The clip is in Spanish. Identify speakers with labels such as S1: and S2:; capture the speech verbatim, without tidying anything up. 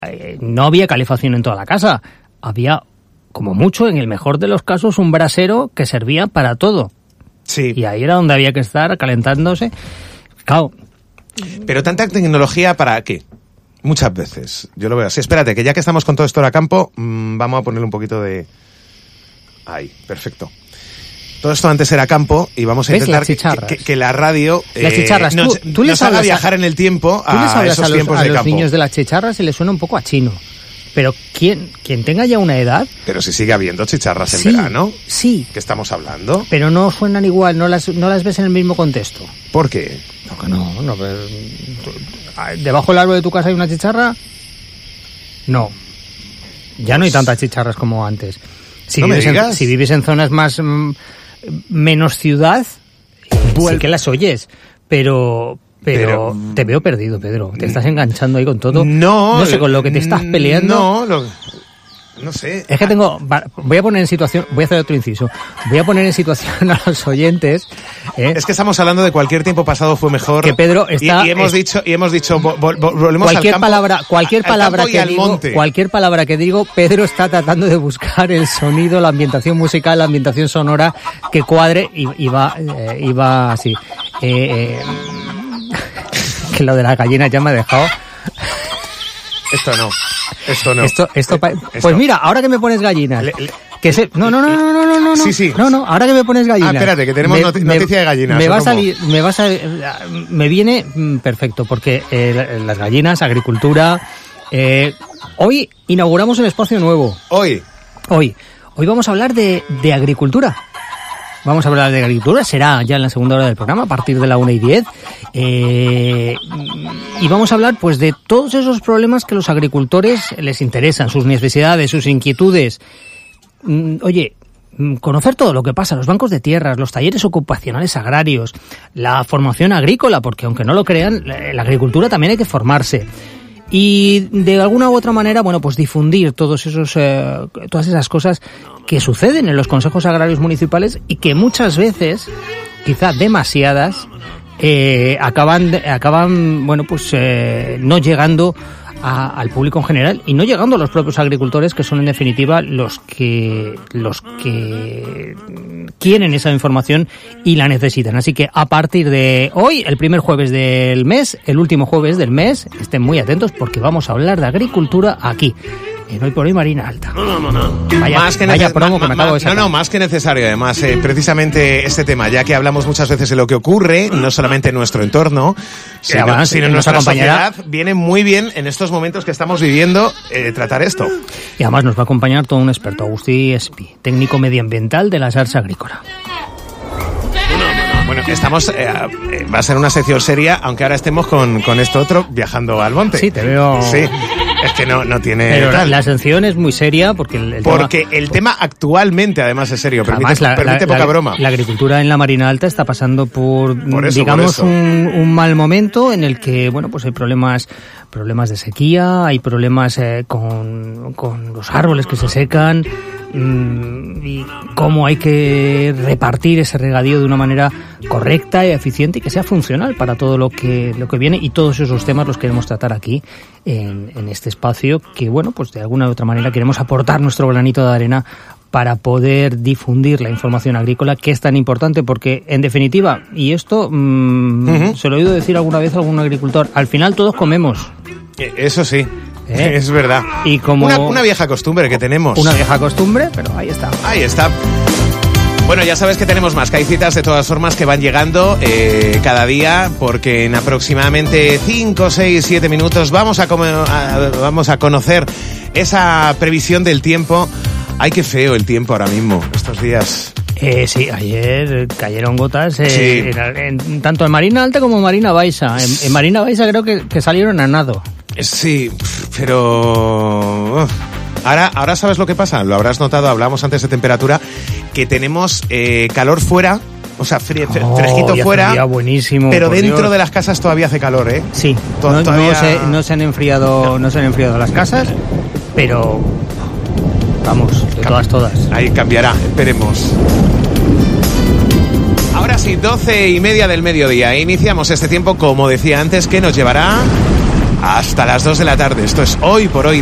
S1: eh, no había calefacción en toda la casa. Había, como mucho, en el mejor de los casos, un brasero que servía para todo.
S2: Sí.
S1: Y ahí era donde había que estar calentándose. Claro.
S2: Pero tanta tecnología, ¿para qué? Muchas veces. Yo lo veo así. Espérate, que ya que estamos con todo esto a campo, mmm, vamos a ponerle un poquito de... Ahí, perfecto. Todo esto antes era campo y vamos a intentar que, que, que la radio eh,
S1: las chicharras.
S2: nos,
S1: tú, tú
S2: nos haga a, viajar en el tiempo a esos
S1: a los,
S2: tiempos
S1: a
S2: de
S1: los
S2: campo.
S1: Niños de las chicharras se les suena un poco a chino. Pero quien, quien tenga ya una edad...
S2: Pero si sigue habiendo chicharras
S1: sí,
S2: en verano.
S1: Sí.
S2: ¿Qué estamos hablando?
S1: Pero no suenan igual, no las, no las ves en el mismo contexto.
S2: ¿Por qué?
S1: No, no, no. Pero, ¿debajo del árbol de tu casa hay una chicharra? No. Ya no hay tantas chicharras como antes. Si,
S2: ¿No
S1: vives,
S2: me digas?
S1: en, si vives en zonas más... Mm, menos ciudad, sí que las oyes, pero... Pero, pero te veo perdido, Pedro. Te estás enganchando ahí con todo.
S2: No.
S1: No sé, con lo que te estás peleando.
S2: No, lo, no sé.
S1: Es que tengo... Voy a poner en situación... Voy a hacer otro inciso. Voy a poner en situación a los oyentes... ¿eh?
S2: Es que estamos hablando de cualquier tiempo pasado fue mejor.
S1: Que Pedro está...
S2: Y, y hemos
S1: es,
S2: dicho... Y hemos dicho... Vo, vo, volvemos
S1: cualquier
S2: al campo,
S1: palabra, cualquier palabra que digo...
S2: monte.
S1: Cualquier palabra que digo, Pedro está tratando de buscar el sonido, la ambientación musical, la ambientación sonora que cuadre y, y va... Eh, y va así. Eh... eh que lo de la gallina ya me ha dejado.
S2: Esto no. Esto no.
S1: Esto, esto, pa...
S2: esto.
S1: Pues mira, ahora que me pones gallinas. Le, le... Que se... No, no, no, no, no, no, no.
S2: Sí, sí.
S1: No, no, ahora que me pones gallinas.
S2: Ah, espérate, que tenemos
S1: me,
S2: not- noticia
S1: me,
S2: de gallinas.
S1: Me va
S2: ¿cómo?
S1: a salir, me va a salir, me viene mm, perfecto, porque eh, las gallinas, agricultura. Eh, hoy inauguramos un espacio nuevo.
S2: Hoy.
S1: Hoy. Hoy vamos a hablar de, de agricultura. Vamos a hablar de agricultura, será ya en la segunda hora del programa, a partir de la una y diez. Eh, y vamos a hablar pues de todos esos problemas que los agricultores les interesan, sus necesidades, sus inquietudes. Oye, conocer todo lo que pasa, los bancos de tierras, los talleres ocupacionales agrarios, la formación agrícola, porque aunque no lo crean, la agricultura también hay que formarse. Y de alguna u otra manera, bueno, pues difundir todos esos, eh, todas esas cosas que suceden en los consejos agrarios municipales y que muchas veces, quizá demasiadas, eh, acaban, acaban, bueno, pues eh, no llegando a, al público en general y no llegando a los propios agricultores, que son en definitiva los que los que quieren esa información y la necesitan. Así que a partir de hoy, el primer jueves del mes, el último jueves del mes, estén muy atentos porque vamos a hablar de agricultura aquí. En Hoy por Hoy Marina Alta.
S2: No, no, no, no.
S1: Vaya,
S2: más que
S1: vaya
S2: neces-
S1: promo
S2: ma-
S1: que me
S2: ma-
S1: acabo de sacar.
S2: No, no, más que necesario. Además, eh, precisamente este tema, ya que hablamos muchas veces de lo que ocurre, no solamente en nuestro entorno, sino,
S1: además,
S2: sino en
S1: nos
S2: nuestra
S1: acompañará-
S2: sociedad, viene muy bien en estos momentos que estamos viviendo eh, tratar esto.
S1: Y además nos va a acompañar todo un experto, Agustí Espi, técnico medioambiental de la Sarsa Agrícola.
S2: Bueno, estamos, eh, eh, va a ser una sección seria, aunque ahora estemos con, con esto otro, viajando al monte.
S1: Sí, te veo...
S2: Sí, es que no, no tiene
S1: Pero
S2: tal.
S1: la sección es muy seria porque el, el
S2: Porque
S1: tema...
S2: el tema actualmente, además, es serio. Permite,
S1: Además, la,
S2: permite
S1: la,
S2: poca
S1: la,
S2: broma.
S1: La agricultura en la Marina Alta está pasando por,
S2: Por eso,
S1: digamos,
S2: por eso.
S1: Un, un mal momento en el que, bueno, pues hay problemas, problemas de sequía, hay problemas eh, con, con los árboles que se secan, mmm, y cómo hay que repartir ese regadío de una manera correcta y eficiente y que sea funcional para todo lo que, lo que viene, y todos esos temas los queremos tratar aquí en, en este espacio que, bueno, pues de alguna u otra manera queremos aportar nuestro granito de arena para poder difundir la información agrícola, que es tan importante porque, en definitiva, y esto mmm, uh-huh. se lo he oído decir alguna vez a algún agricultor, al final todos comemos.
S2: Eso sí, ¿eh? Es verdad.
S1: Y como
S2: una, una vieja costumbre que tenemos.
S1: Una vieja costumbre, pero ahí está.
S2: Ahí está. Bueno, ya sabes que tenemos más, que hay citas de todas formas que van llegando eh, cada día, porque en aproximadamente cinco, seis, siete minutos vamos a, come- a, vamos a conocer esa previsión del tiempo. Ay, qué feo el tiempo ahora mismo, estos días.
S1: Eh, sí, ayer cayeron gotas, eh,
S2: Sí.
S1: en, en, tanto en Marina Alta como en Marina Baixa. En, en Marina Baixa creo que, que salieron a nado.
S2: Sí, pero... Ahora, ahora sabes lo que pasa, lo habrás notado, hablábamos antes de temperatura, que tenemos eh, calor fuera, o sea, fre- fre-
S1: Oh,
S2: fresquito fuera,
S1: buenísimo,
S2: pero dentro
S1: Dios.
S2: de las casas todavía hace calor, ¿eh?
S1: Sí,
S2: To-
S1: no,
S2: todavía...
S1: no, se, no se han enfriado, no. no se han enfriado las casas, pero vamos, de todas, todas.
S2: Ahí cambiará, esperemos. Ahora sí, doce y media del mediodía. Iniciamos este tiempo, como decía antes, que nos llevará hasta las dos de la tarde. Esto es Hoy por Hoy.